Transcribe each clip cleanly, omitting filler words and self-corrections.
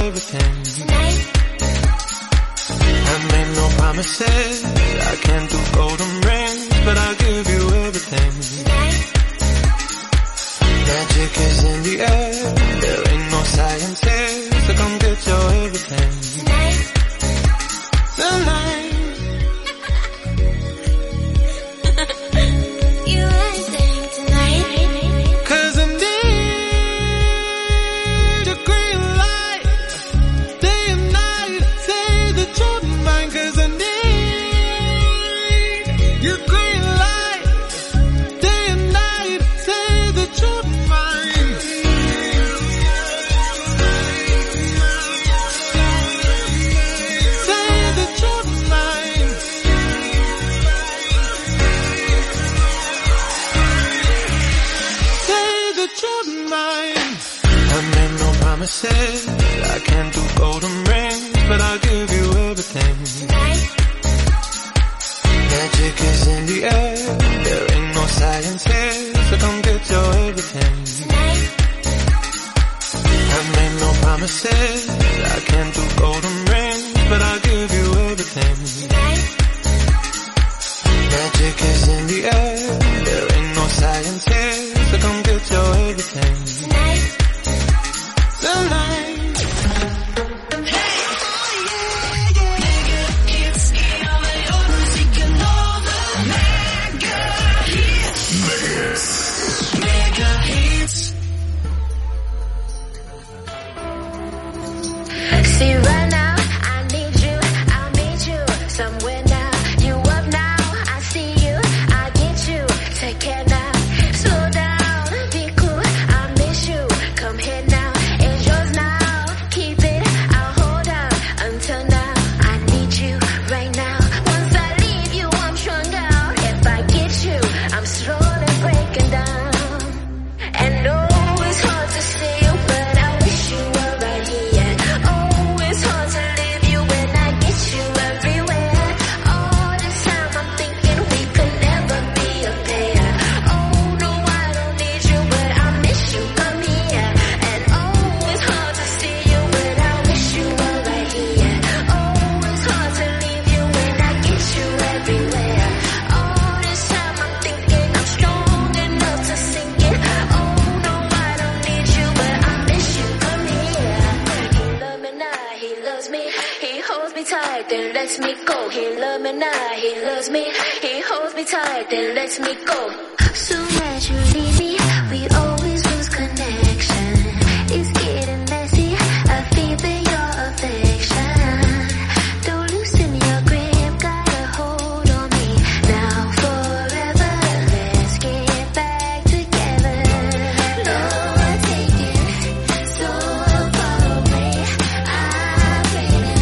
everything. I made no promises, I can't do golden rings, but I'll give you everything. Magic is in the air, there ain't no science here, so come get your everything. Tonight. I can't do golden rings, but I'll give you everything. Magic is in the air, there ain't no science here, so come get your everything. I made no promises, I can't do golden rings, but I'll give you everything. Magic is in the air, there ain't no science here, so come get your everything. See right now, I need you, I'll meet you somewhere now. You up now, I see you, I get you. Take care now, slow down, be cool, I miss you. Come here now, it's yours now. Keep it, I'll hold out until now. I need you right now. Once I leave you, I'm strung out. If I get you, I'm slowly breaking down. And no, it's hard to see you, but I wish you were right here. Then lets me go. He loves me now, he loves me. He holds me tight, then lets me go. Soon as you leave me, we always lose connection. It's getting messy, I feel your affection. Don't loosen your grip, got a hold on me. Now forever, let's get back together. No one taking, so far away. I'm waiting.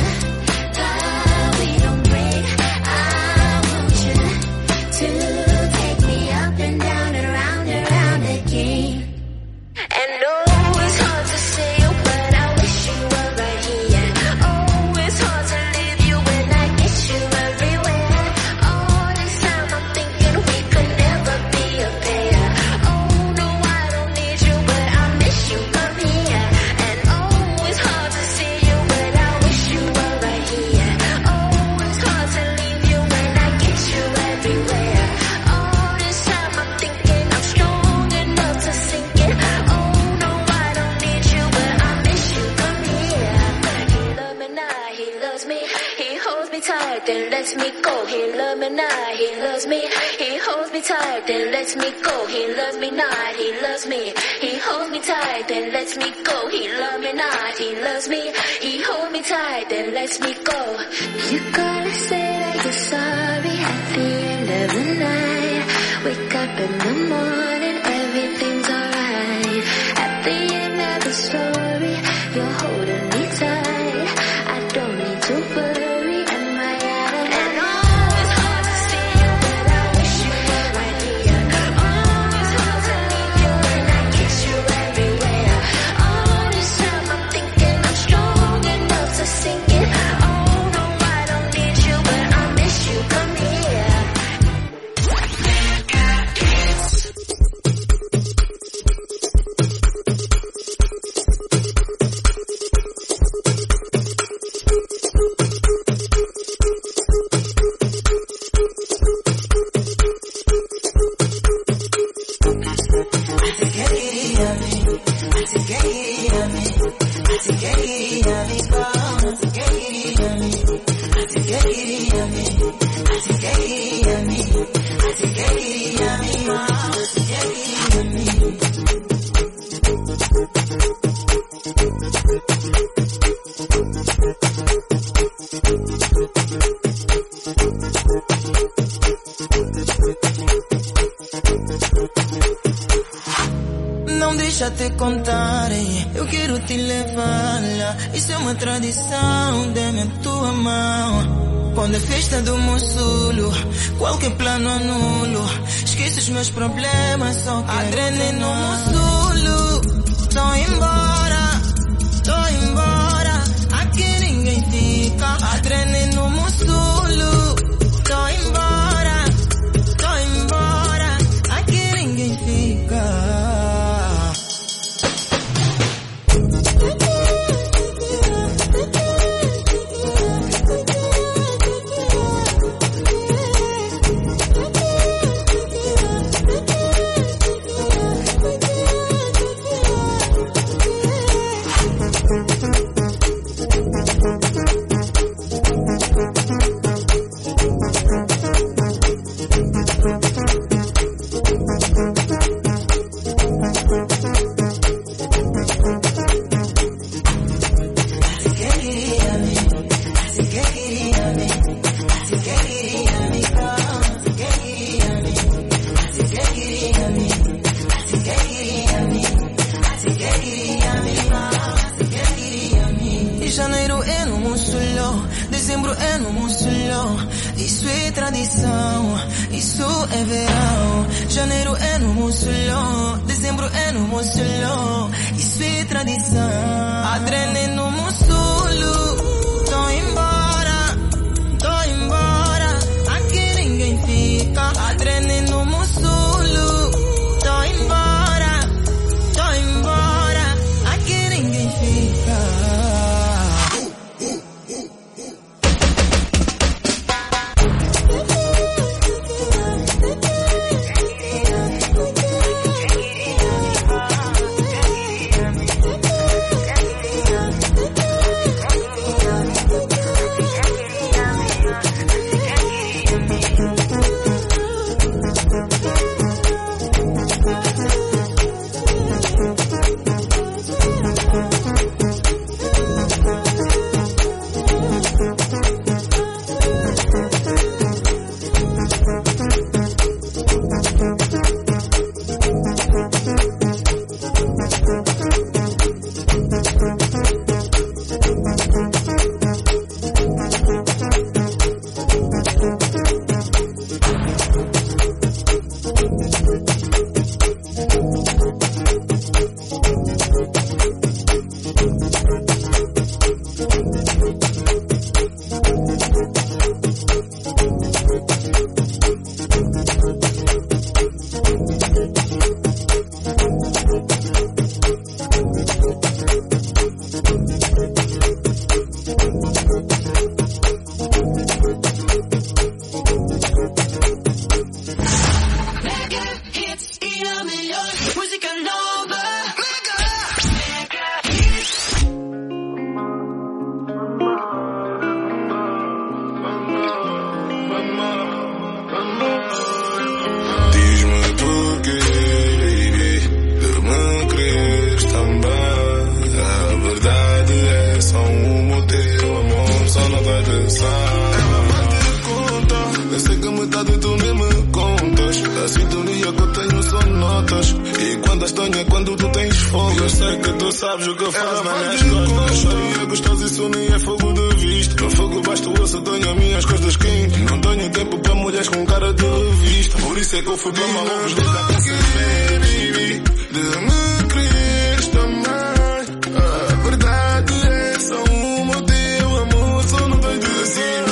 We don't break. I want you to take me up and down and around again. And no, it's hard to see you, but I wish you were right here. Oh, it's hard to leave you when I get you everywhere. All this time I'm thinking we could never be a pair. Oh no, I don't need you, but I miss you. Come here. And oh, it's hard to see you, but I wish you were right here. Oh, it's hard to leave you when I get you everywhere. All this time I'm thinking I'm strong enough to sink it. Oh no, I don't need you, but I miss you. Come here. He loves me now, he loves me. He holds me tight, then lets me go. He loves me now, he loves me. He holds me tight, then lets me go. He loves me not, he loves me. He holds me tight, then lets me go. He loves me not, he loves me. He holds me tight, then lets me go. You gotta say that you're sorry at the end of the night. Wake up in the morning, everything's alright. At the end of the story, you're holding me tight. I don't need to worry, am I out of hand? Oh, it's hard to see you, but I wish you were right here. Oh, it's hard to leave you when I get you everywhere. All this time I'm thinking I'm strong enough to sink it. Oh no, I don't need you, but I miss you. Come here. Não deixa te contar, eu quero te levar lá. Isso é uma tradição, dê-me a tua mão. Quando é festa do Monsulo, qualquer plano anulo. Esqueço os meus problemas, só que adrenalina no Monsulo. Tô embora, aqui ninguém fica. Adrenalina no Monsulo. Tô embora, aqui ninguém fica. Janeiro é no Monsulo, dezembro é no Monsulo. Isso é tradição, isso é verão. Janeiro é no Monsulo, dezembro é no Monsulo. Isso é tradição. Adrenalina no Monsulo. Tô embora, aqui ninguém fica. Adrenalina no Monsulo. Tô embora, aqui ninguém fica. Eu sei que metade tu nem me contas. A sintonia que eu tenho são notas. E quando estou é quando tu tens fogo. Eu sei que tu sabes o que eu faço nas minhas costas. Chorinha gostosa, isso nem é fogo de vista. No fogo basta o osso, tenho as minhas costas quentes. Não tenho tempo para mulheres com cara de revista. Por isso é que eu fui para Marrocos desde a casa baby, de me quereres também. A verdade é só uma, o teu amor só não tem de dizer.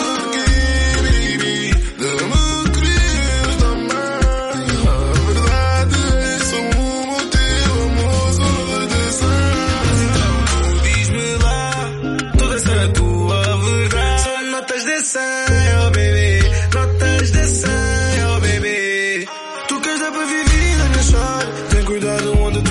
Oh baby, notas de 100, oh baby. Tu queres dar para viver na minha chave. Tem cuidado onde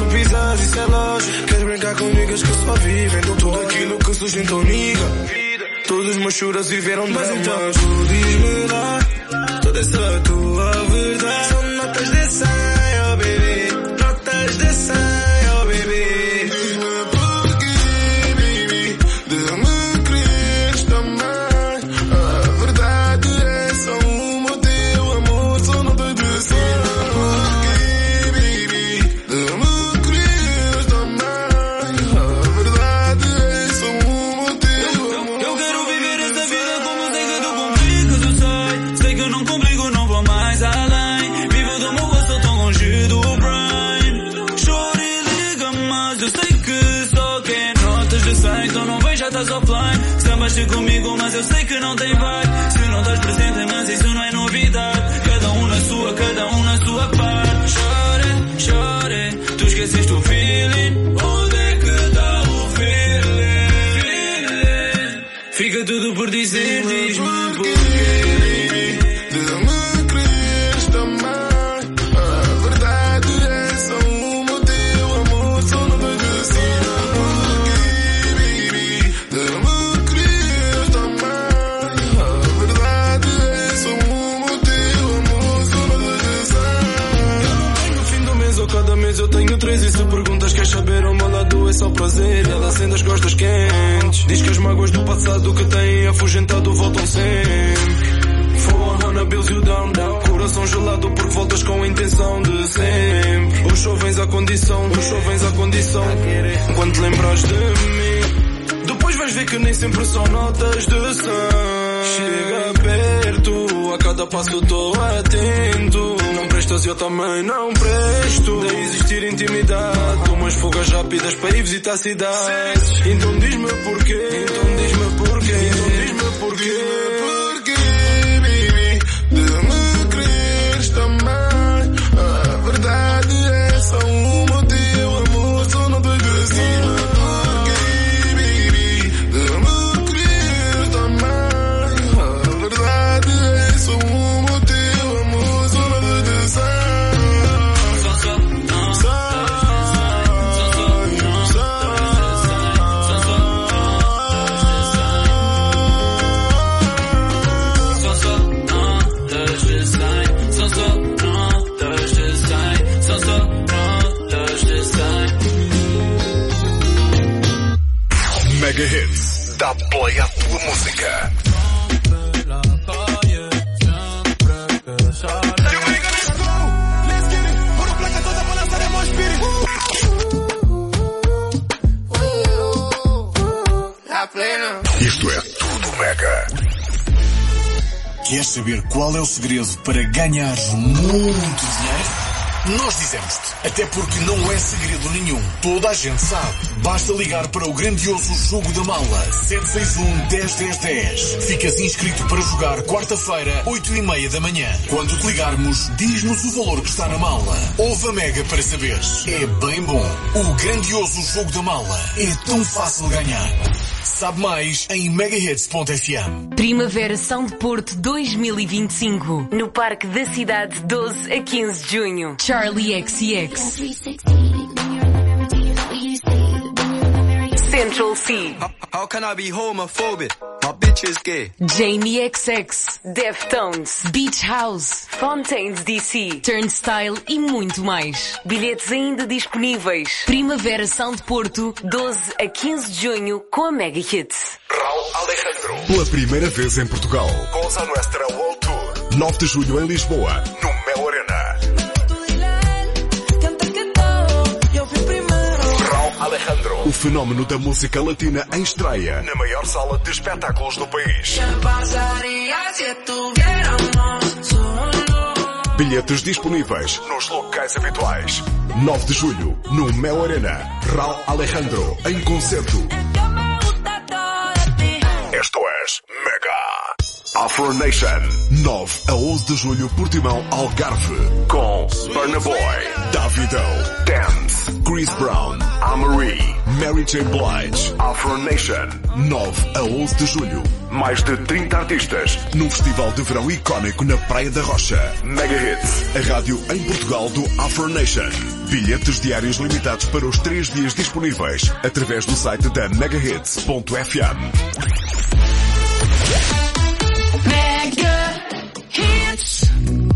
tudo aquilo que surge então niga. Todos os meus choros viveram dramas. Mas então tu diz-me lá, toda essa tua verdade. São notas de 100, oh baby, notas de 100, oh baby. Diz-me porquê, baby, de me quereres também. A verdade é só uma, o teu amor são notas de 100. Porquê, baby, de me quereres também. A verdade é só uma, o teu amor. Eu quero viver esta vida como sei que tu complicas, eu sei que eu não complico, não vou mais além. Vivo do meu gosto, tão longe do prime. Chora e liga, mas eu sei que só quer notas de 100, então não vejo, já estás offline. Sambaste comigo, mas eu sei que não tem vibe. Se não estás presente, mas isso não é novidade. Cada um na sua parte. Chore, tu esqueceste o feeling. Onde é que tá o feeling? Fica tudo por dizer, diz-me porquê. De me quereres também. A verdade é só uma, o teu amor só notas de 100. Porquê, baby, de me quereres também. A verdade é só uma, o teu amor só notas de 100. No fim do mês ou cada mês eu tenho 3. E se perguntas queres saber, ao meu lado é só prazer. Ela acende as costas quentes. Diz que as mágoas do passado que têm afugentado voltam sempre. 400 bills you down. Coração gelado porque voltas com a intenção de sempre. Hoje só vens à condição. Quando te lembras de mim, depois vais ver que nem sempre são notas de 100. Chega perto, a cada passo tô atento. Não prestas e eu também não presto. De existir intimidade, umas fugas rápidas para ir visitar a cidade. Então diz-me porquê. Porquê, baby, de me quereres também. A verdade é só uma, o teu amor só notas de 100. Porquê, baby, de me quereres também. A verdade é só uma, o teu amor só notas de 100. Mega Hits, dá play à tua música. Isto é tudo Mega. Queres saber qual é o segredo para ganhar muito dinheiro? Nós dizemos-te, até porque não é segredo nenhum. Toda a gente sabe. Basta ligar para o grandioso Jogo da Mala 761-10-10-10. Ficas inscrito para jogar quarta-feira, 8h30 da manhã. Quando te ligarmos, diz-nos o valor que está na mala. Ouve a Mega para saberes. É bem bom. O grandioso Jogo da Mala é tão fácil ganhar. Sabe mais em megahits.fm. Primavera São de Porto 2025. No Parque da Cidade, 12 a 15 de junho. Charlie XCX. Central C. How can I be homophobic? My bitch is gay. Jamie XX. Deftones. Beach House. Fontaines DC. Turnstile e muito mais. Bilhetes ainda disponíveis. Primavera São de Porto, 12 a 15 de junho com a Mega Hits. Raul Alejandro. Pela primeira vez em Portugal. Cosa Nuestra World Tour. 9 de julho em Lisboa, no Mel Arena. Alejandro, o fenómeno da música latina em estreia na maior sala de espetáculos do país. Bilhetes disponíveis nos locais habituais. 9 de julho, no Mel Arena. Raul Alejandro, em concerto. Esto es Mega. Afro Nation, 9 a 11 de julho, Portimão, Algarve. Com Burna Boy, Davido, Dance, Chris Brown, Amerie, Mary J. Blige, Afro Nation. 9 a 11 de julho. Mais de 30 artistas num festival de verão icónico na Praia da Rocha. Mega Hits, a rádio em Portugal do Afro Nation. Bilhetes diários limitados para os 3 dias disponíveis através do site da megahits.fm. Mega Hits.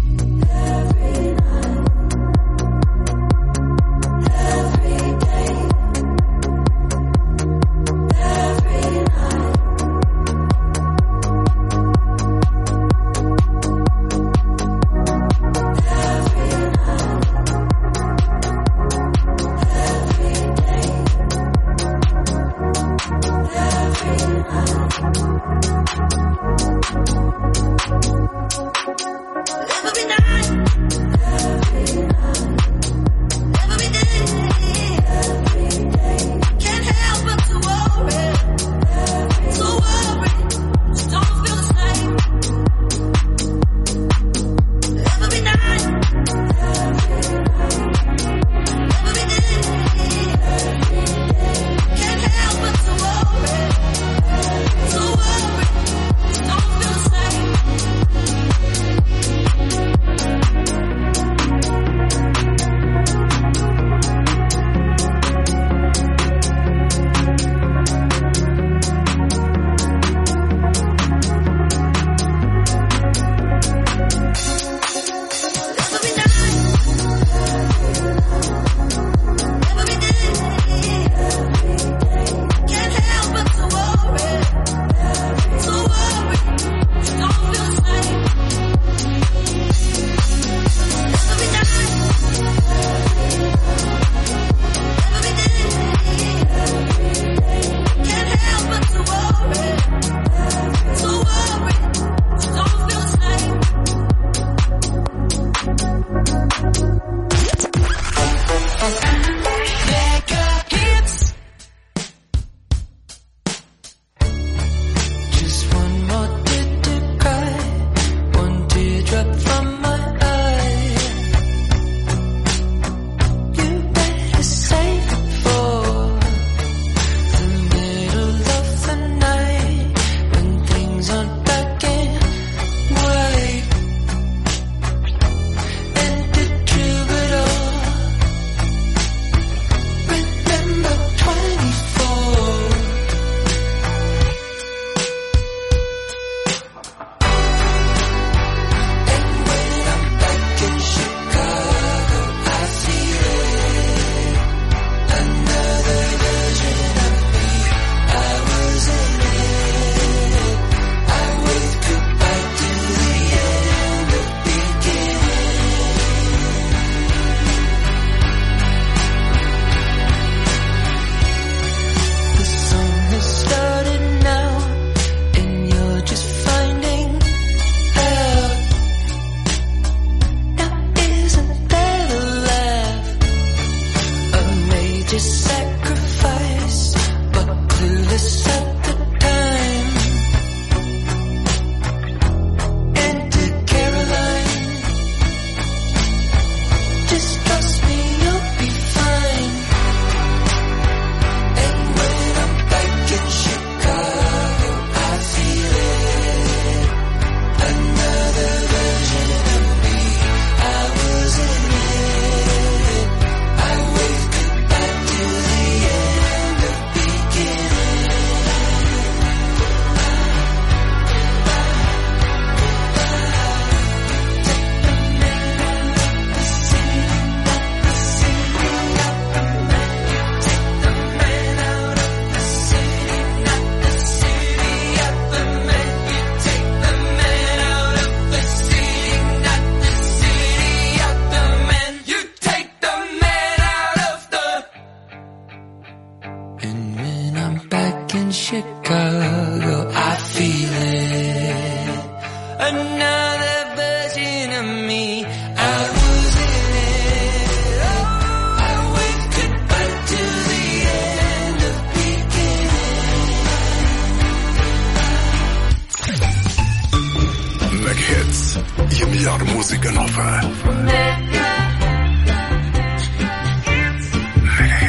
melhor música nova. Mega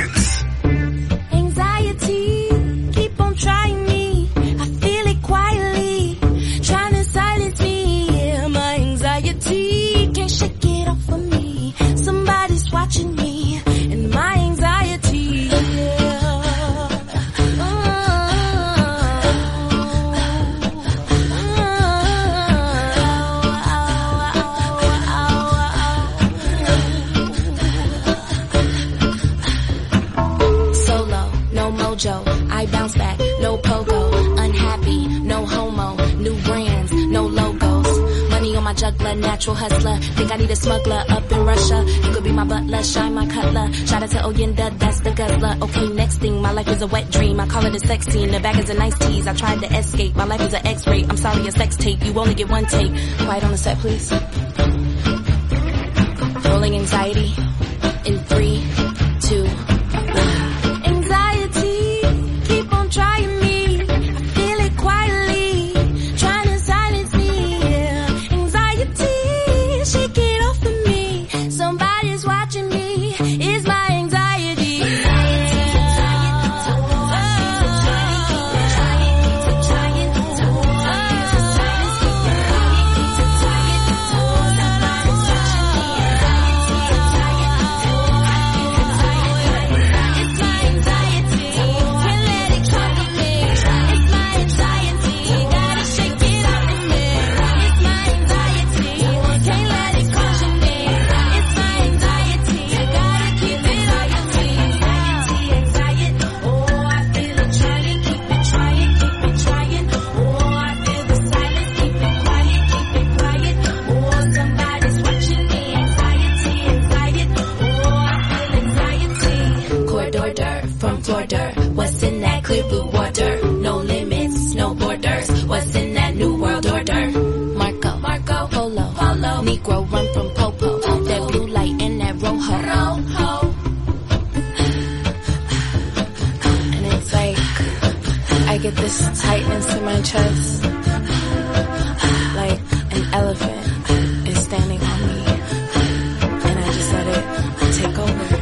natural hustler. Think I need a smuggler up in Russia. You could be my butler, shine my cutler. Shout out to Oyenda, that's the guzzler. Okay, next thing, my life is a wet dream. I call it a sex scene. The bag is a nice tease. I tried to escape. My life is an X-ray. I'm sorry, a sex tape. You only get one take. Quiet on the set, please. Rolling anxiety in 3, 2, 1. Anxiety, keep on trying me. I feel it quietly, trying to silence me. Yeah. Anxiety, shake it off of me. Somebody's watching me. It's my anxiety. What's in that clear blue water? No limits, no borders. What's in that new world order? Marco, Polo, Negro run from Popo. That blue light and that Rojo. And it's like I get this tightness in my chest, like an elephant is standing on me, and I just let it take over.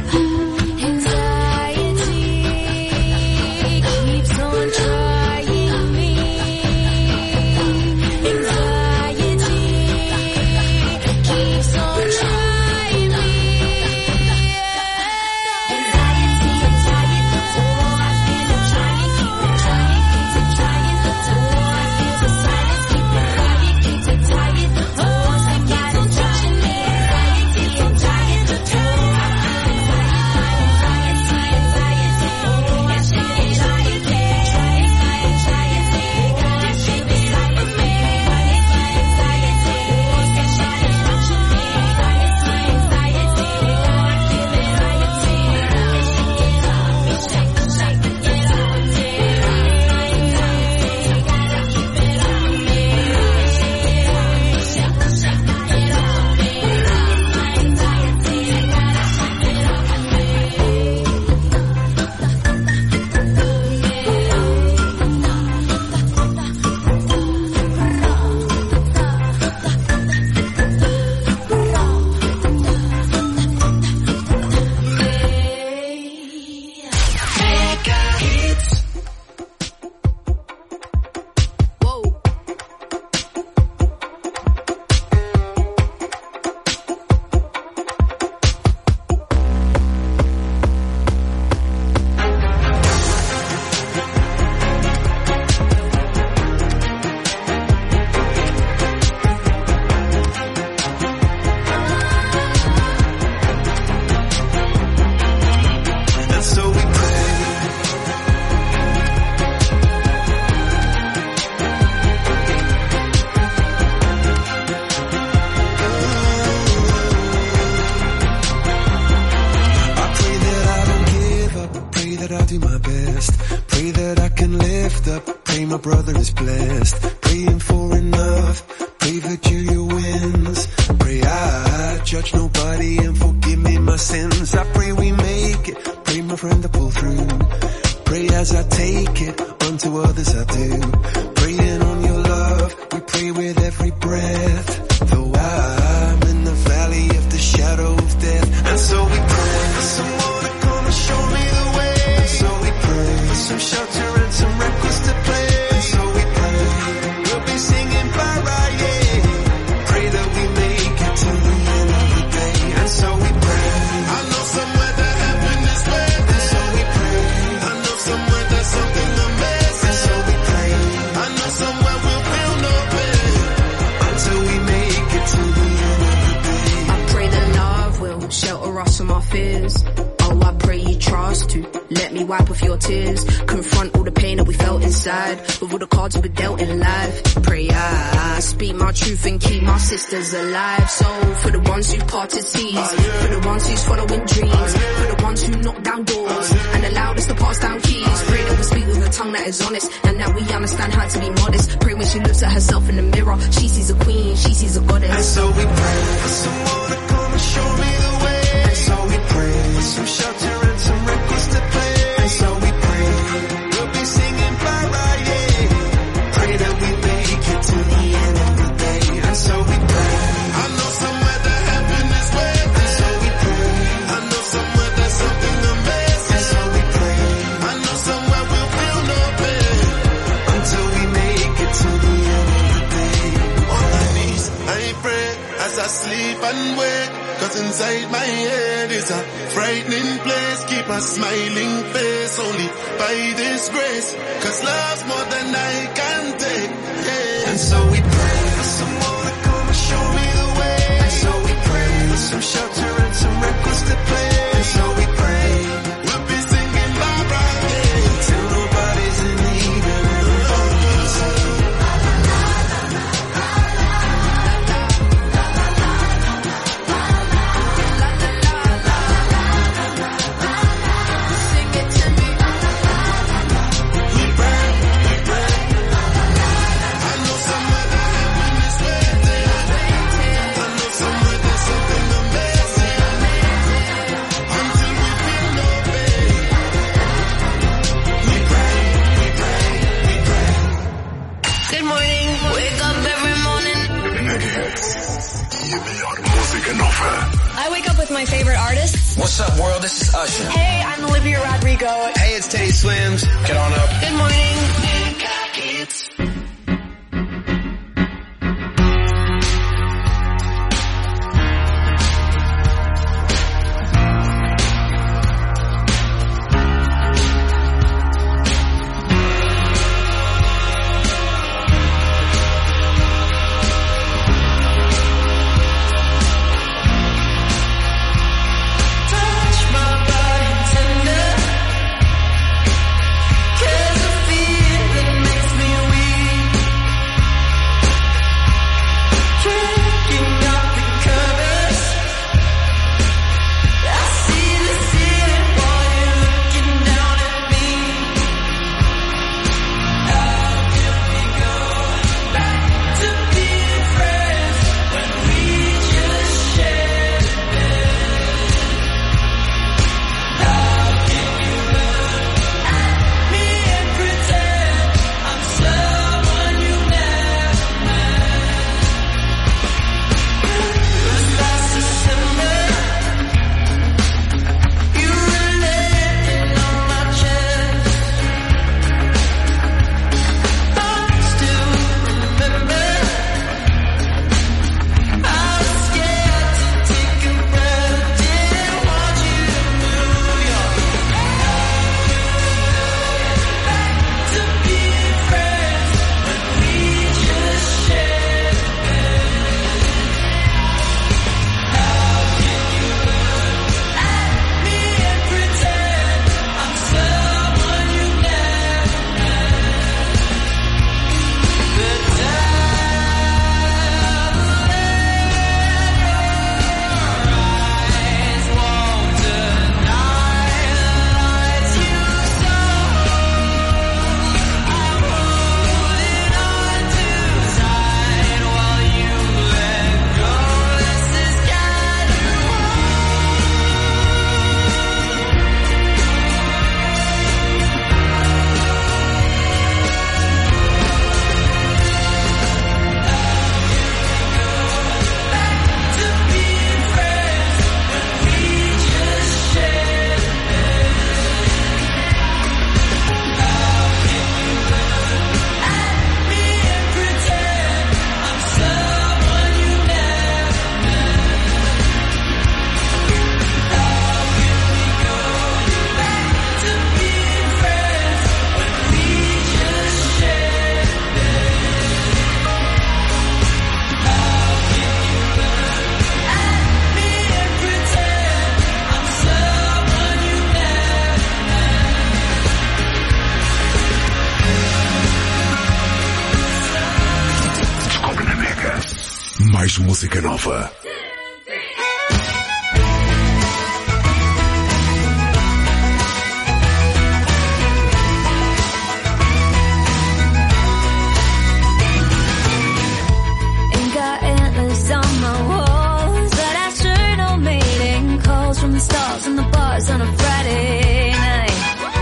Let me wipe off your tears. Confront all the pain that we felt felt inside. With all the cards we dealt in life. Pray I speak my truth and keep my sisters alive. So for the ones who parted seas, for the ones who's following dreams, for the ones who knock down doors and allowed us to pass down keys. Pray that we speak with a tongue that is honest and that we understand how to be modest. Pray when she looks at herself in the mirror, she sees a queen, she sees a goddess. And so we pray for someone to come and show me the way. And so we pray for some shelter and some records to play. And so we pray we'll be singing bye bye, yeah. Pray that we make it to the end of the day. And so we pray. I know somewhere that heaven is waiting. And so we pray. I know somewhere there's something amazing. And so we pray. I know somewhere we'll feel no pain until we make it to the end of the day. On my knees, I pray as I sleep and wake. Cause inside my head is a frightening place. Keep a smiling face only by this grace. Cause love's more than I can take, yeah. And so we pray for someone to come and show me the way. And so we pray for some shelter and some records to play. And so we pray we'll be singing bye bye, yeah, till nobody's in need of I wake up with my favorite artists. What's up, world? This is Usher. Hey, I'm Olivia Rodrigo. Hey, it's Teddy Swims. Get on up. Good morning. touch my body tender. 'Cause I feel mais música nova. Ain't got antlers on my walls, but I sure don't mating calls from the stars and the bars on a Friday night.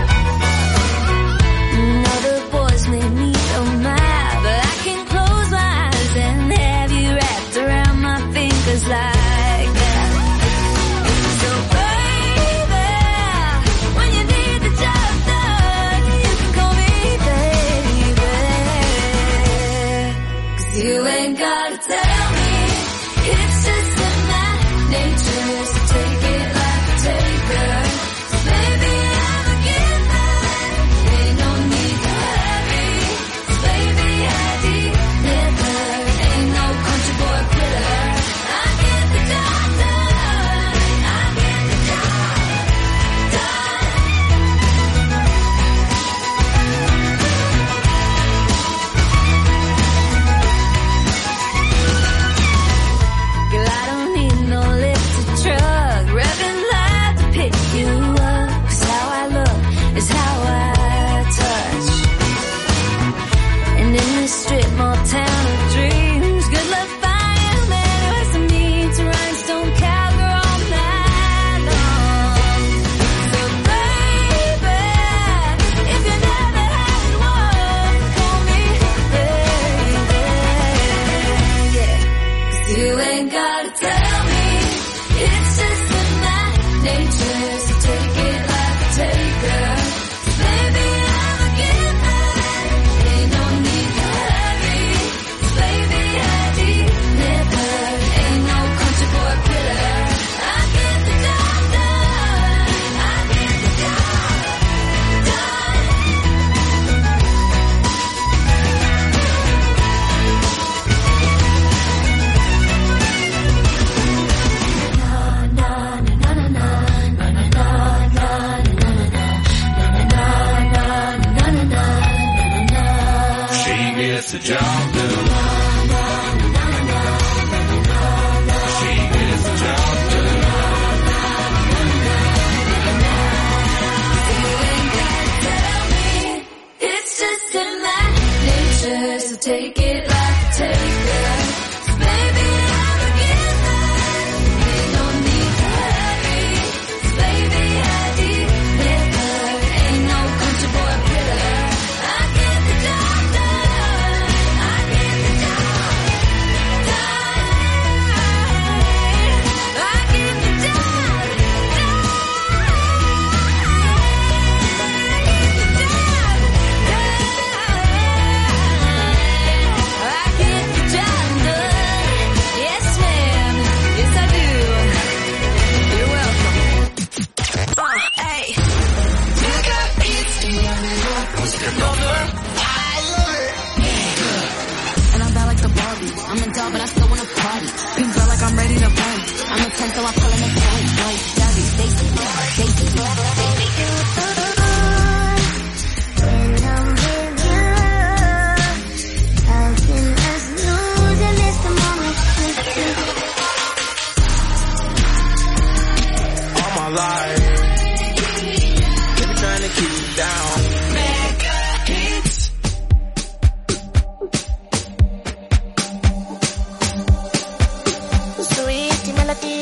Other boys made me so mad, but I can close my eyes and have you wrapped around my fingers like that. So baby, when you need the job done, you can call me baby. 'Cause you ain't gotta tell me, it's just in my nature to take it like a taker. So baby, I'm a giver, ain't no need to hurry. So baby, I deliver, ain't no country boy quitter. I get the job done, I get the job done. Girl, I don't need no lifted truck, revving loud to pick you up. 'Cause how I look is how I touch. And in this strip mall town of dreams, good luck finding a man who has to meet to rhinestone cowgirl all night long. So baby, if you never had one, call me baby. Yeah. 'Cause you ain't gotta tell me, it's just in my nature to take it like a taker. Baby, I'm a giver, ain't no need to hurry. Baby, I deliver, ain't no country boy quitter. I get the job done, I get the job done. She gets the job done. She gets the job done. It's just in my nature, so take it like a taker. So baby, I'm a giver, ain't no need to hurry. So baby, I deliver, ain't no country boy quitter. I get the job done, I get the job done. I get the job done. I get the job done. Yes, ma'am. Yes, I do. You're welcome. Hey. And I'm bad like the Barbie. I'm in doubt, but I still wanna party. Pink girl like I'm ready to party. I'm a 10, so I pull in the party. Like Daddy, Stacy, Stacy, When I'm with you, how can us lose and miss the moment? All my life, been trying to keep you down. Mega hits. Sweet melody.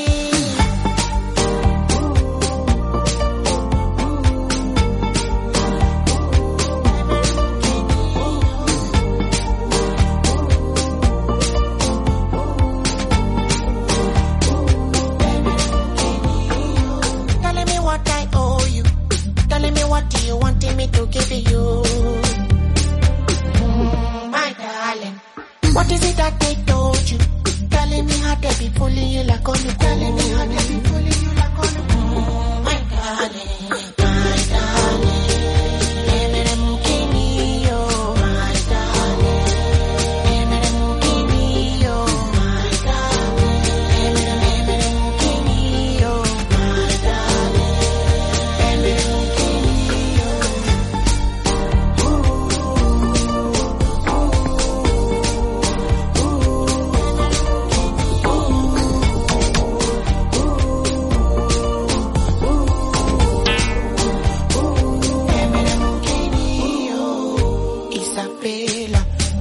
Telling me what I owe you. Telling me what you wanted me to give you. My darling, what is it that they told you? Telling me how they be pulling you like on you. Telling me how they be pulling you like on you. My darling, my darling. Emere mukini yo, my darling. Emere mukini yo, my darling. Emere mukini yo, my darling. Emere mukini yo.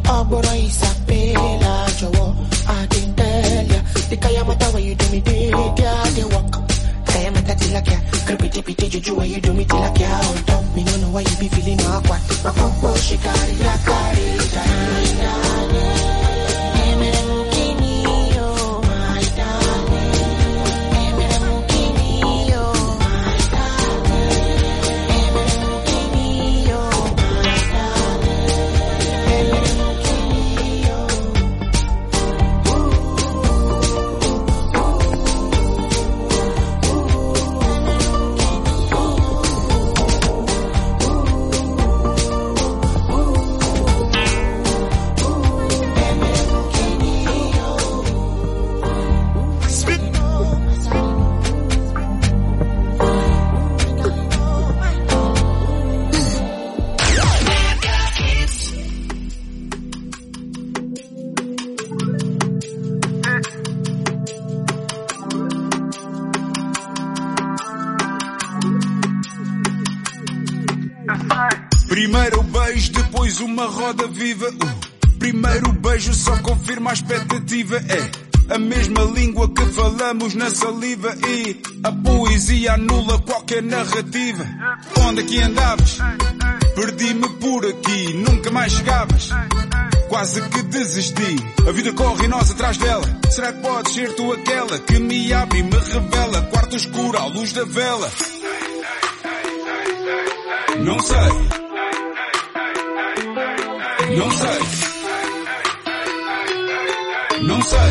Oboro Isabella, Jowo, I didn't tell ya. The Kayamata where you do me, they walk. Kayamata tilakya, creepy pity juju where you do me tilakya. On top, me no know why you be feeling awkward. My popo shikari lakari, Primeiro beijo, depois uma roda viva. Primeiro beijo só confirma a expectativa. É a mesma língua que falamos na saliva. E a poesia anula qualquer narrativa. Onde é que andavas? Perdi-me por aqui, nunca mais chegavas. Quase que desisti. A vida corre e nós atrás dela. Será que podes ser tu aquela que me abre e me revela? Quarto escuro à luz da vela. Não sei. Não sei. Não sei.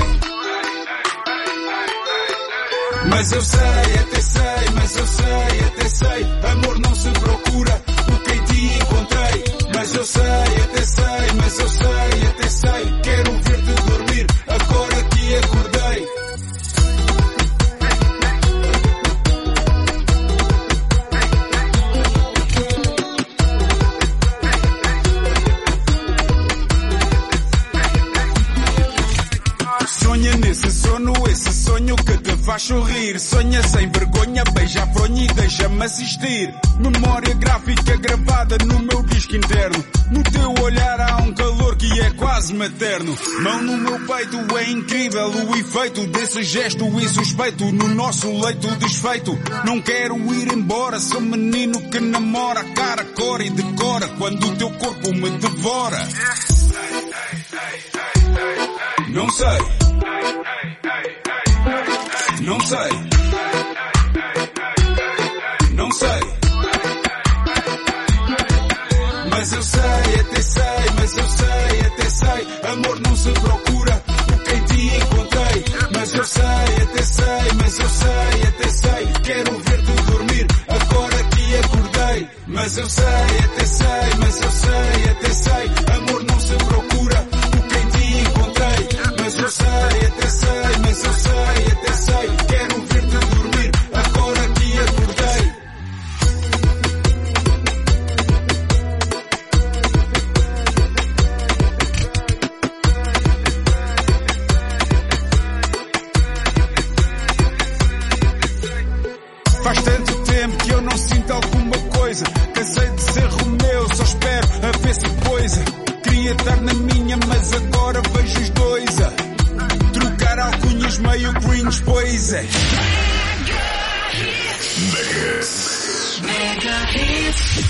Mas eu sei, até sei, mas eu sei, até sei. Amor não se procura, o que em ti encontrei. Mas eu sei, até sei, mas eu sei, até sei. Quero ver-te dormir, agora que acordei. Sonha nesse sono, esse sonho que te faz sorrir. Sonha sem vergonha, beija a fronha e deixa-me assistir. Memória gráfica gravada no meu disco interno. No teu olhar há um calor que é quase materno. Mão no meu peito, é incrível o efeito desse gesto insuspeito no nosso leito desfeito. Não quero ir embora, sou menino que namora. Cara, cor e decora quando o teu corpo me devora. Não sei. Não sei. Não sei. Mas eu sei, até sei, mas eu sei, até sei. Amor não se procura, o que em ti encontrei. Mas eu sei, até sei, mas eu sei, até sei. Quero ver-te dormir, agora que acordei. Mas eu sei, até sei, mas eu sei, até sei. Amor não se procura, o que em ti encontrei. Mas eu sei, até sei, mas eu sei, até sei. Quero ver-te dormir, agora que acordei. Faz tanto tempo que eu não sinto alguma coisa. Cansei de ser Romeu, só espero a ver se coisa. Queria estar na minha, mas agora vejo os dois a trocar alcunhas meio cringe, pois é. Mega Hits.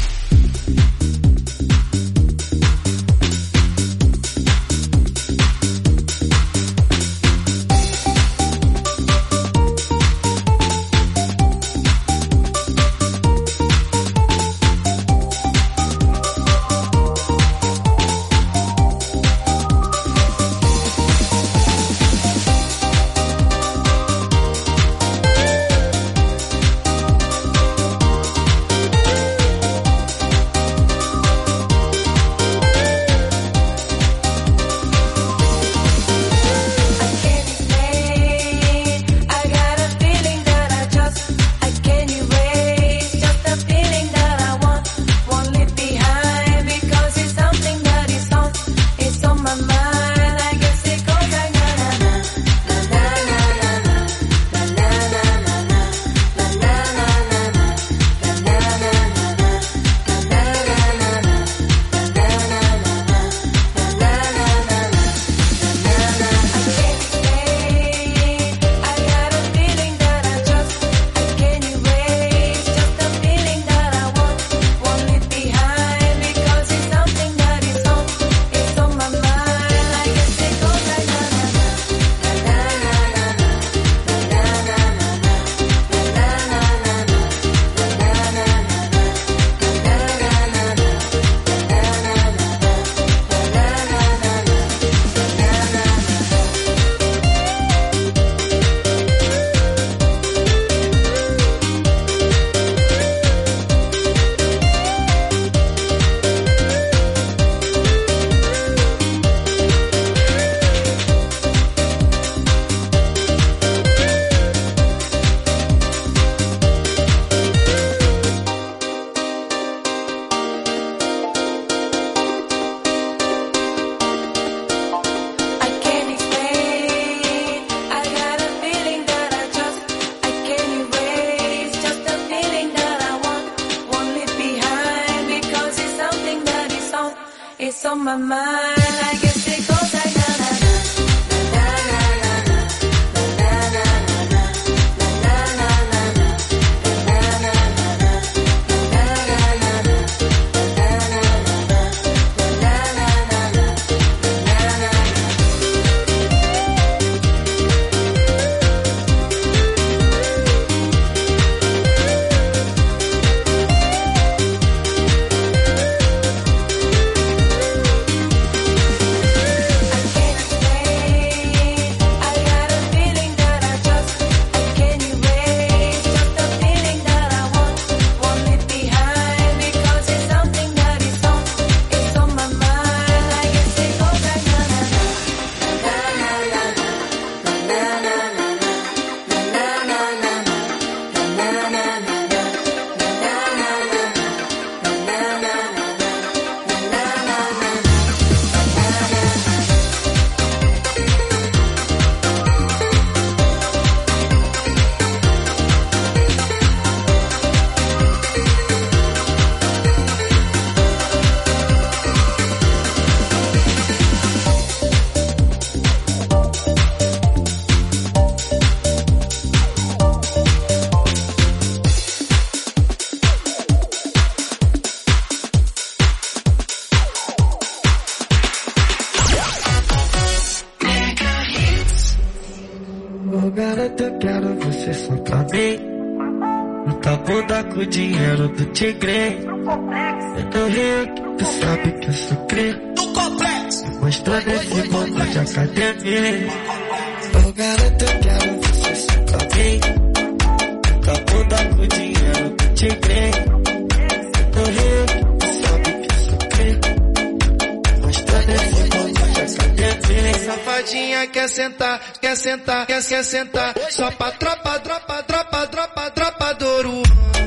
eu quero você só pra mim. Muita bunda com o dinheiro do tigre. Eu tô rico, tu sabe que eu sou cri. No complexo, mostrando esse mundo de academia. Oh garoto, eu quero você só pra mim. Muita bunda com o dinheiro do tigre. Eu tô rico, tu sabe que eu sou cri. Mostrando esse mundo de academia. Safadinha quer sentar, quer sentar, quer sentar. Só pra tropa, tropa, tropa, tropa, tropa do ouro.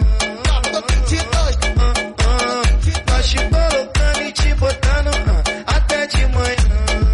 Nós te colocando e te botando até de manhã.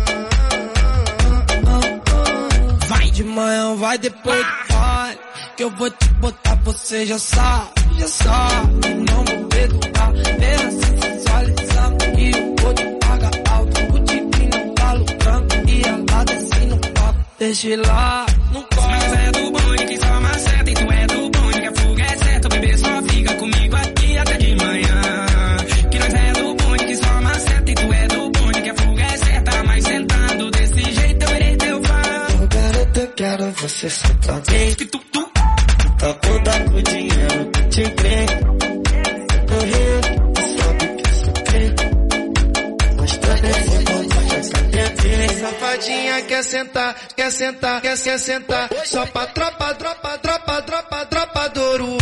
Vai de manhã, vai depois do pai. Que eu vou te botar, você já sabe, já sabe. Não vou perdoar, pena sensualizando. Que eu vou te pagar alto. O tipo não tá lucrando. E ela desce no papo, deixa ele lá, não corre. Mas é do bonde que só maceta. E tu é do bonde que a fuga é certa. O bebê só fica comigo aqui até de manhã. Que nós é do bonde que só maceta. E tu é do bonde que a fuga é certa. Mas sentando desse jeito eu irei teu fã. Oh garoto, eu quero você só pra mim. Tá bunda com dinheiro do tigre. Tô rico, tu sabe que eu sou cri. Mostrando esse mundo de academia. Safadinha quer sentar, quer sentar, quer sentar. Só pra tropa, tropa, tropa, tropa, tropa do ouro.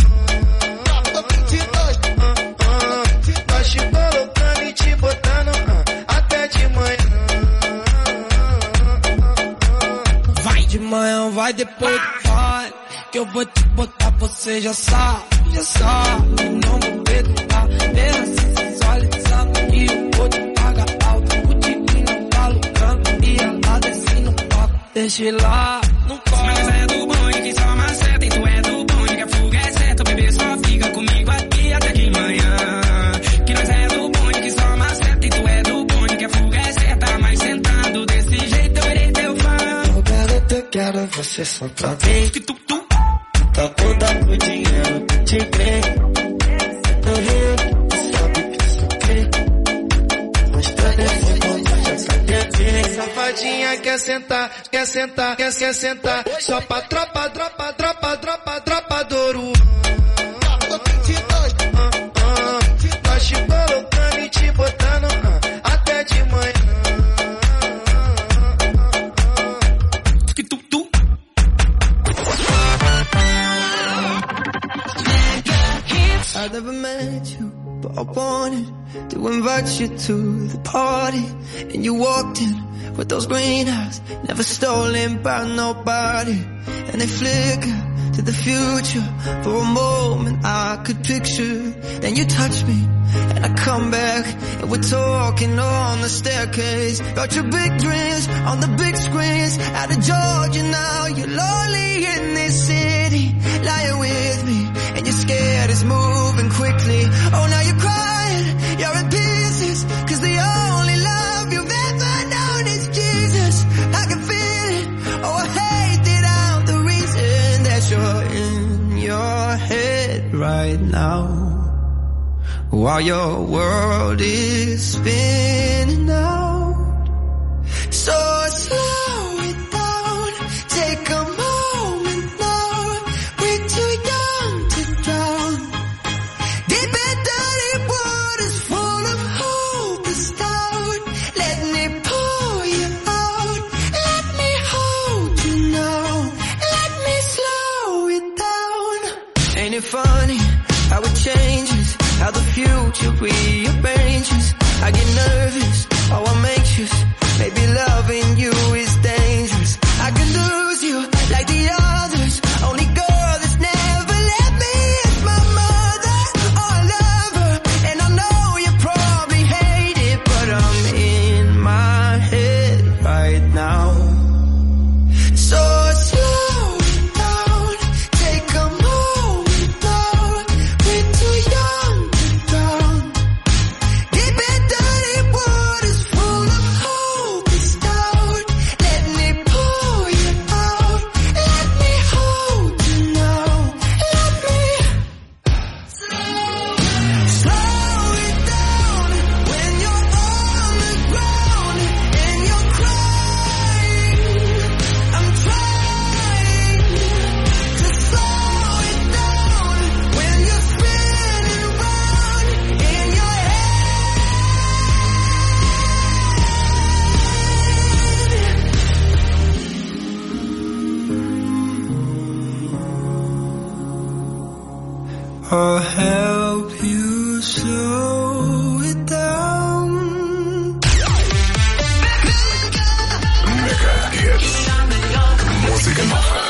Nós te colocando e te botando até de manhã. Vai de manhã, vai depois do pai. Que eu vou te botar, você já sabe, já sabe. Não vou perdoar, pena sensualizando. Que eu vou te pagar alto. O tipo não tá lucrando. E ela desce no papo, deixa ele lá, não corre. Mas é do bonde que só maceta. E tu é do bonde que a fuga é certa. O bebê só fica comigo aqui até de manhã. Que nós é do bonde que só maceta. E tu é do bonde que a fuga é certa. Mas sentando desse jeito eu irei teu fã. Oh garoto, eu quero você só pra mim. Tá bunda com dinheiro do tigre. Tô rico, tu sabe que eu sou cri. Mostrando esse mundo de academia. Safadinha quer sentar, quer sentar, quer sentar. Só pra tropa, tropa, tropa, tropa, tropa do ouro. Nós te colocando e te botando até de manhã. I never met you, but I wanted to invite you to the party. And you walked in with those green eyes, never stolen by nobody. And they flicker to the future. For a moment I could picture. Then you touch me and I come back, and we're talking on the staircase about your big dreams on the big screens. Out of Georgia now, you're lonely in this city, lying with me, and you're scared it's moving quickly. Oh, now you're crying, you're in pieces, 'cause the only love you've ever known is Jesus. I can feel it, oh I hate that I'm the reason that you're in your head right now, while your world is spinning out. So slow it down, take a moment now. We're too young to drown. Deep and dirty waters full of hope is down. Let me pull you out. Let me hold you now. Let me slow it down. Ain't it funny how it changes, how the future rearranges? I get nervous, oh I'm anxious. Maybe loving you is dangerous. I could lose you like the others. Only girl that's never let me is my mother. Oh I love her, and I know you probably hate it, but I'm in my head right now. So slow it down, take a moment now. We're too young to drown. Deep and dirty waters full of hope. I'll help you slow it down. Mega Hits. Música nova.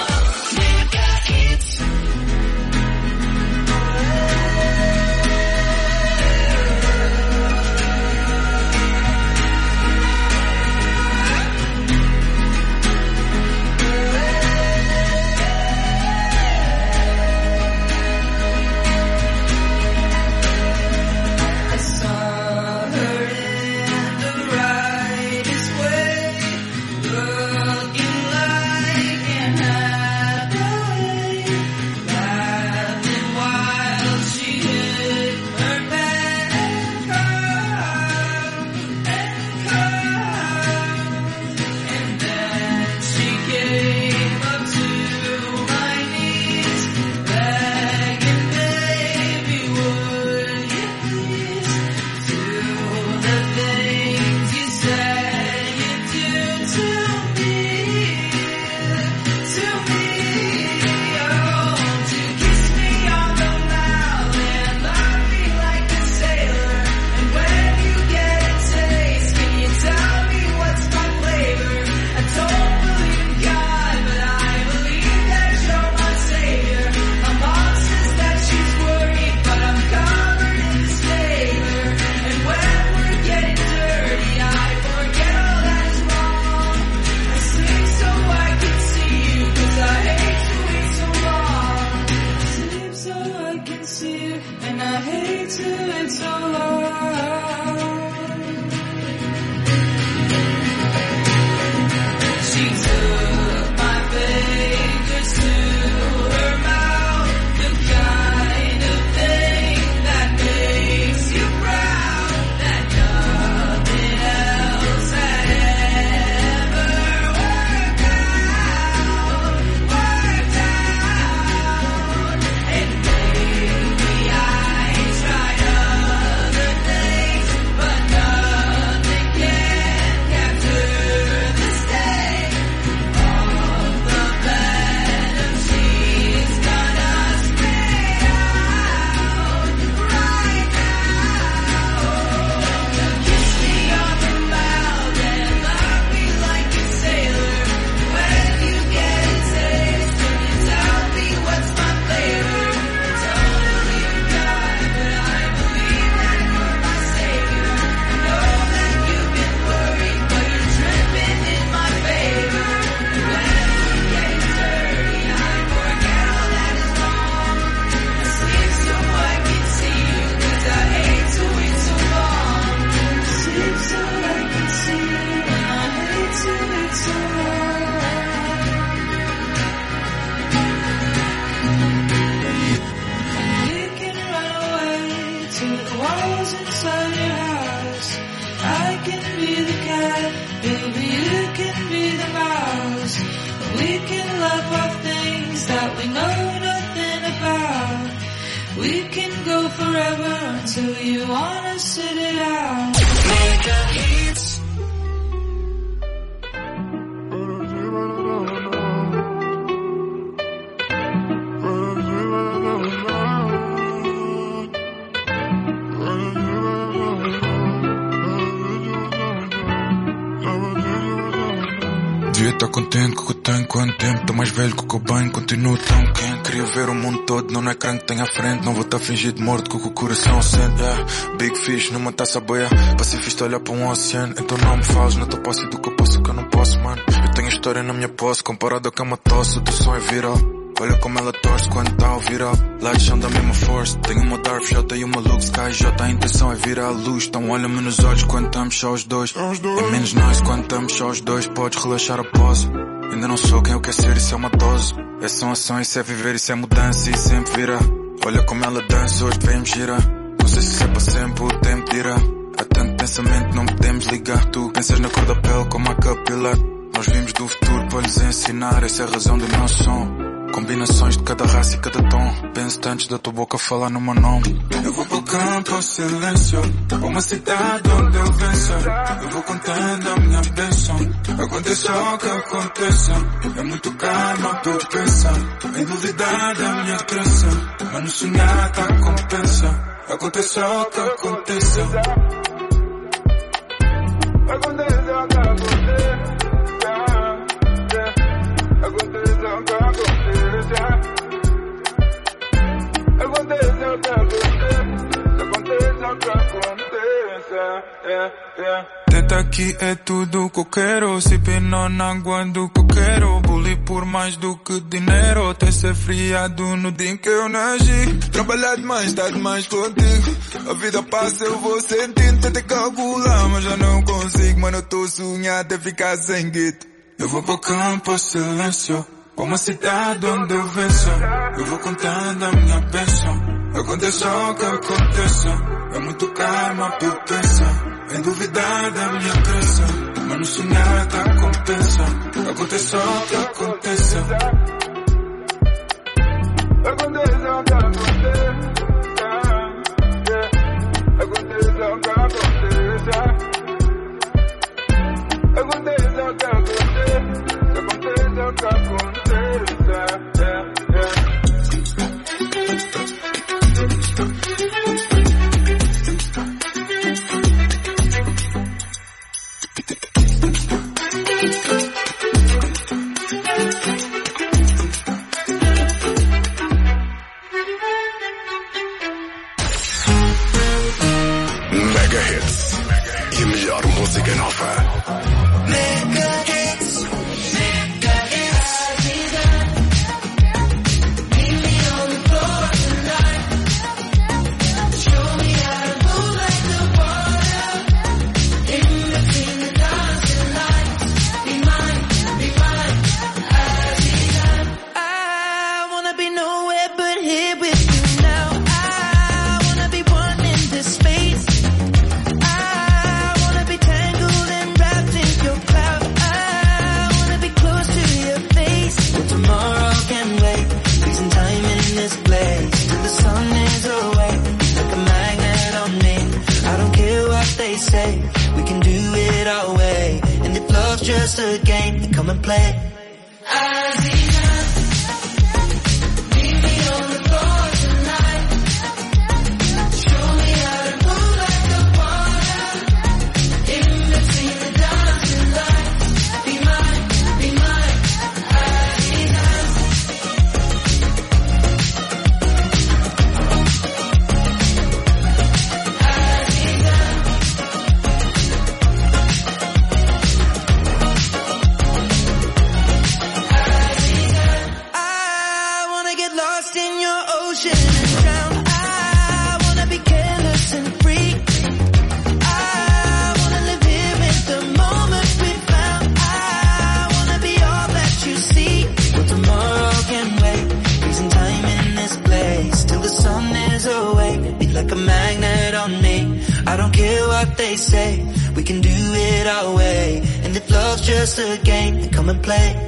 Tô contente com o que eu tenho, quanto tempo. Tô mais velho que o que eu banho, continuo tão quente. Queria ver o mundo todo, não é crânio que tem à frente. Não vou estar fingido de morto com o coração sente, yeah. Big fish numa taça boia, pacifista olhar para um oceano. Então não me fales na tua posse do que eu posso, que eu não posso, mano. Eu tenho história na minha posse, comparado a que é uma tosse. O teu som é viral, olha como ela torce quando tá ao viral. Lights são da mesma força, tenho uma Darth J e uma Luke SkyJ. A intenção é virar a luz, então olha-me nos olhos quando estamos só os dois. É menos nice quando estamos só os dois, podes relaxar a pose. Ainda não sou quem eu quero ser, isso é uma dose. É só ação, isso é viver, isso é mudança e sempre virá. Olha como ela dança, hoje devemos girar. Não sei se isso é para sempre, o tempo dirá. Há tanto pensamento, não podemos ligar. Tu pensas na cor da pele como a capilar. Nós vimos do futuro para lhes ensinar, essa é a razão do nosso som. Combinações de cada raça e cada tom. Penso antes da tua boca falar no meu nome. Eu vou para o campo ao silêncio, para uma cidade onde eu venço. Eu vou contando a minha bênção. Aconteça o que aconteça, é muito calma que eu penso. Em duvidar da minha crença, mas no sonhar tá compensa. Aconteça o que aconteça. Aconteça o que aconteça. Aconteça o que aconteça. Aconteça o que aconteça. Aconteça o que aconteça. Tenta aqui é tudo que eu quero. Se pena na água do que eu quero. Bully por mais do que dinheiro. Até ser friado no dia em que eu nasci. Trabalhar demais, estar demais contigo. A vida passa, eu vou sentindo. Tentei calcular, mas já não consigo. Mano, eu tô sonhando até ficar sem guito. Eu vou pro campo, silêncio. Pra uma cidade onde eu venço. Eu vou contando a minha bênção. Aconteça o que aconteça. É muito karma, tu pensa. Em duvidar da minha crença, mas no sonhar tá compensa. Aconteça o que aconteça. Aconteça o que aconteça. Aconteça o que aconteça. Aconteça o que aconteça. Aconteça o que aconteça. Mega Hits e a melhor música nova. Mega Hits. Mega Hits. Meet me on the floor tonight. Show me how to move like the water. In between the dancing lights. Be mine, I wanna be nowhere but here with you now. I wanna be one in this space. I wanna be tangled and wrapped in your cloud. I wanna be close to your face. But tomorrow can wait. Freezing time in this place till the sun is away. Like a magnet on me. I don't care what they say. We can do it our way. And if love's just a game, then come and play. Like a magnet on me. I don't care what they say. We can do it our way. And if love's just a game, then come and play.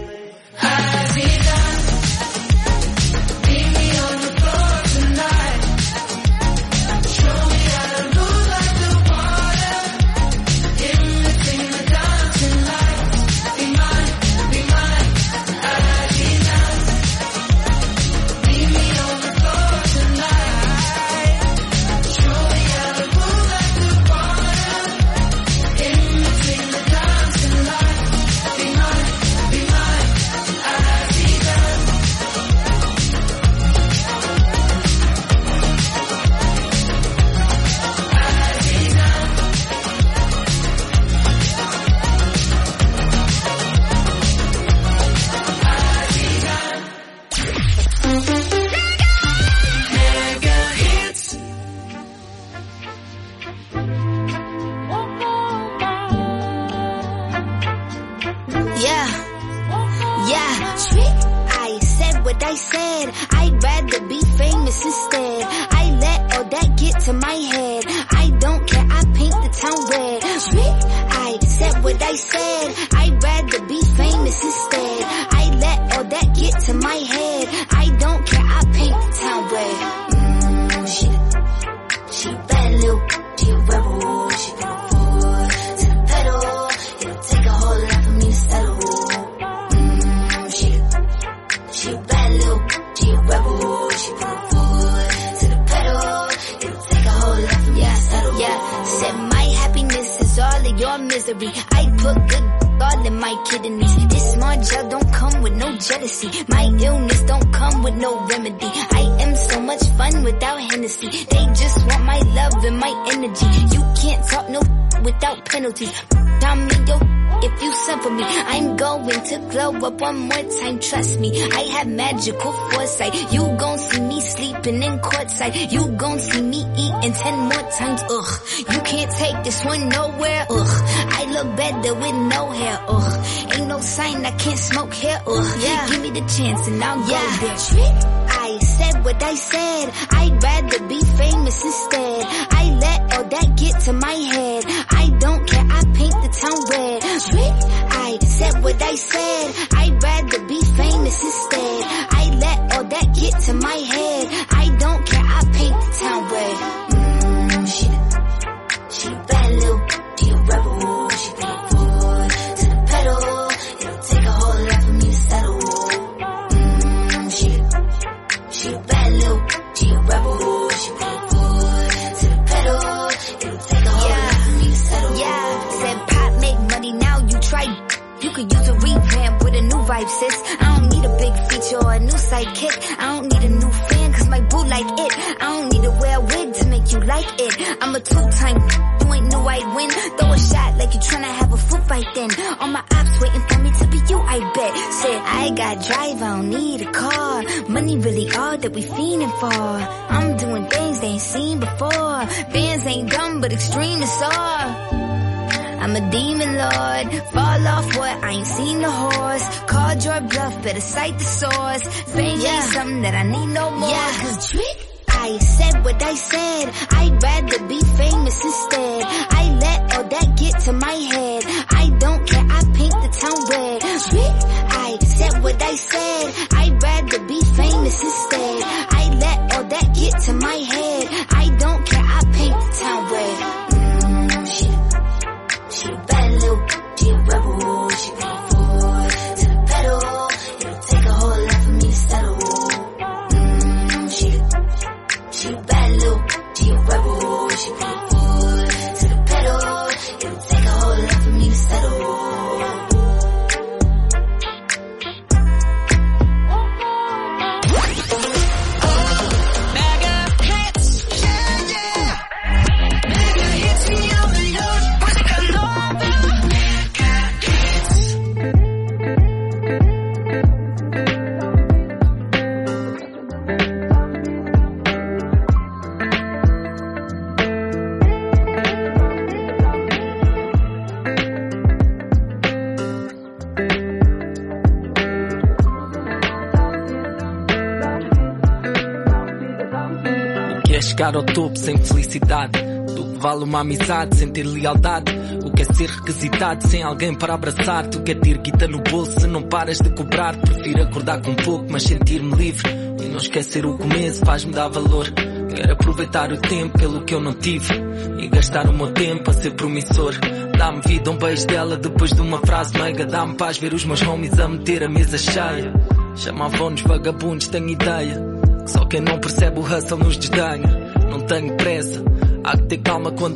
She a rebel, she gon' forward to the pedal. It'll take a whole lot for me to settle. She a bad little, she a rebel. She put her foot to the pedal. It'll take a whole lot for me to settle. Yeah, said my happiness is all of your misery. I put good all in my kidneys. This small gel don't come with no jealousy. My illness don't come with no remedy. I am so much fun without Hennessy. They just want my love and my energy. You can't talk no without penalties. I'm in your if you send for me. I'm going to glow up one more time, trust me. I have magical foresight. You gon' see me sleeping in courtside. You gon' see me eating 10 more times, ugh. You can't take this one nowhere, ugh. I look better with no hair, ugh. Ain't no sign I can't smoke here, ugh. Yeah. Give me the chance and I'll go there. Trick, I said what I said. I'd rather be famous instead. I let all that get to my head. I don't care, I paint the town red. Trick, I said what I said. I'd rather be famous instead. I let all that get to my head. I don't care, I paint the town red. She a bad little, she a rebel. She put her foot to the pedal. It'll take a whole lot for me to settle. She a bad little, she a rebel. She put her foot to the pedal. It'll take a whole lot for me to settle. Yeah, said pop make money now, you try. You could use a revamp with a new vibe, sis. I don't need a big feature or a new sidekick. I don't need a new fan cause my boo like it. I don't need to wear a wig to make you like it. I'm a two-time, you ain't knew I'd win. Throw a shot like you tryna have a foot fight then. All my ops waiting for me to be you, I bet. Said I got drive, I don't need a car. Money really all that we fiending for. I'm doing things they ain't seen before. Bands ain't dumb but extreme is all. I'm a demon lord, fall off what, I ain't seen the horse. Called your bluff, better cite the source. Fame ain't something that I need no more. Yeah, cause trick, I said what I said. I'd rather be famous instead. I let all that get to my head. I don't care, I paint the town red. Trick, I said what I said. I'd rather be famous instead. I let all that get to my head. I don't care, I paint the town red. She a bad little, she a rebel. She put her foot to the pedal. It'll take a whole lot for me to settle. She a bad little, she a rebel. She put her foot to the pedal. It'll take a whole lot for me to settle. Chegar ao topo sem felicidade, do que vale uma amizade sem ter lealdade, o que é ser requisitado sem alguém para abraçar, tu quer ter guita no bolso se não paras de cobrar, prefiro acordar com pouco mas sentir-me livre e não esquecer o começo faz-me dar valor, quero aproveitar o tempo pelo que eu não tive e gastar o meu tempo a ser promissor, dá-me vida um beijo dela depois de uma frase meiga, dá-me paz ver os meus homies a meter a mesa cheia, chamavam-nos vagabundos, tenho ideia. Só quem não percebe o hustle nos desdenha. Não tenho pressa, há que ter calma quando